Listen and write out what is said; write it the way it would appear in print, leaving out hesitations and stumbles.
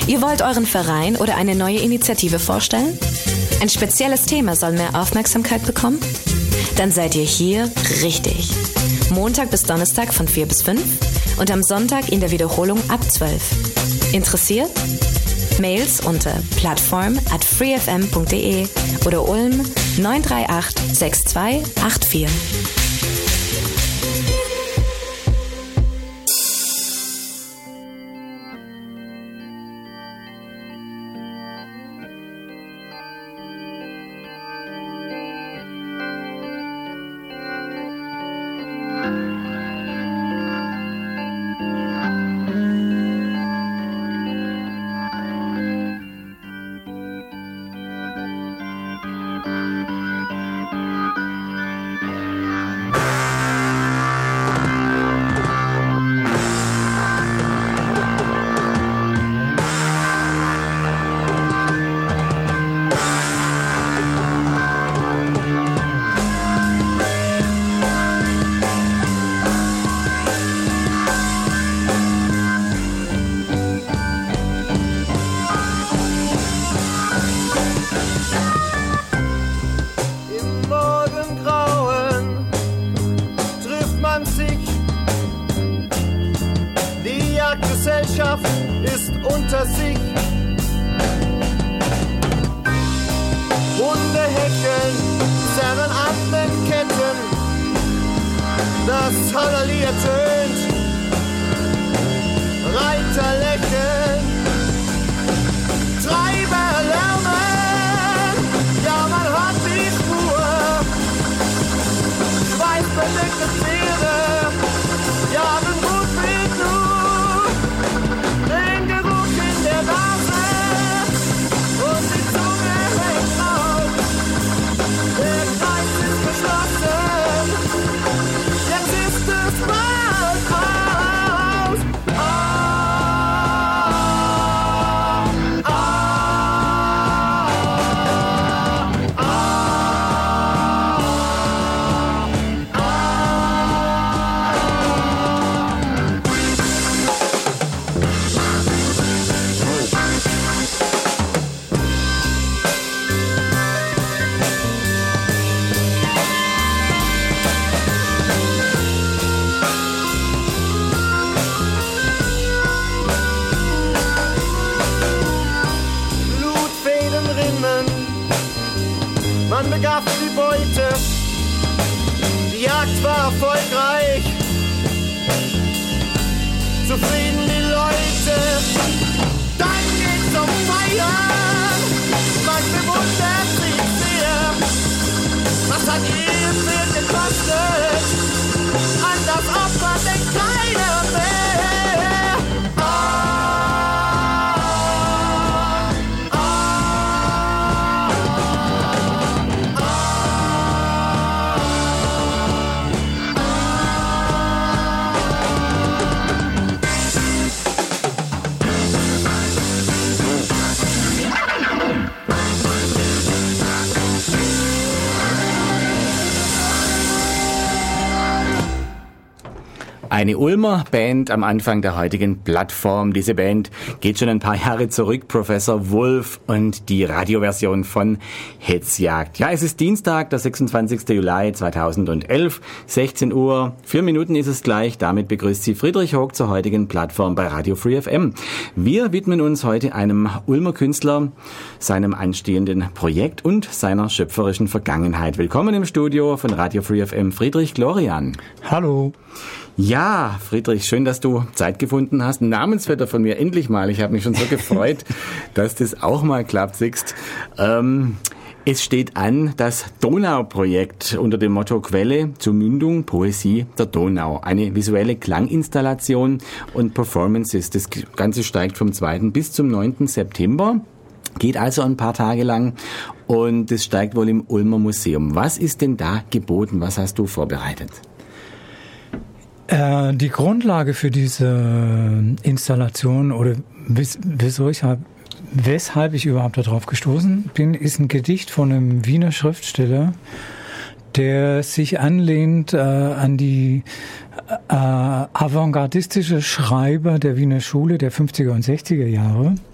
Ihr wollt euren Verein oder eine neue Initiative vorstellen? Ein spezielles Thema soll mehr Aufmerksamkeit bekommen? Dann seid ihr hier richtig. Montag bis Donnerstag von 4 bis 5 und am Sonntag in der Wiederholung ab 12. Interessiert? Mails unter plattform@freefm.de oder Ulm 938 6284. Gesellschaft ist unter sich. Hunde heckeln, zerren an den Ketten, das Halleluja tönt, Reiter lächeln, Treiber lärmen, ja man hat die Spur, schweißbedeckte Tiere, jagen gut wie du. Man begab die Beute, die Jagd war erfolgreich, zufrieden die Leute, dann geht's um Feiern, man bewundert sich sehr, was hat ihr viel gekostet, an das Opfer denkt keiner mehr. Eine Ulmer Band am Anfang der heutigen Plattform. Diese Band geht schon ein paar Jahre zurück. Professor Wolf und die Radioversion von Hetzjagd. Ja, es ist Dienstag, der 26. Juli 2011, 16 Uhr. 4 Minuten ist es gleich. Damit begrüßt Sie Friedrich Hog zur heutigen Plattform bei Radio Free FM. Wir widmen uns heute einem Ulmer Künstler, seinem anstehenden Projekt und seiner schöpferischen Vergangenheit. Willkommen im Studio von Radio Free FM, Friedrich Glorian. Hallo. Ja, Friedrich, schön, dass du Zeit gefunden hast. Ein Namensvetter von mir, endlich mal. Ich habe mich schon so gefreut, dass das auch mal klappt, siehst. Es steht an das Donau-Projekt unter dem Motto Quelle zur Mündung Poesie der Donau. Eine visuelle Klanginstallation und Performances. Das Ganze steigt vom 2. bis zum 9. September. Geht also ein paar Tage lang und es steigt wohl im Ulmer Museum. Was ist denn da geboten? Was hast du vorbereitet? Die Grundlage für diese Installation oder weshalb ich überhaupt darauf gestoßen bin, ist ein Gedicht von einem Wiener Schriftsteller, der sich anlehnt an die avantgardistische Schreiber der Wiener Schule der 50er und 60er Jahre.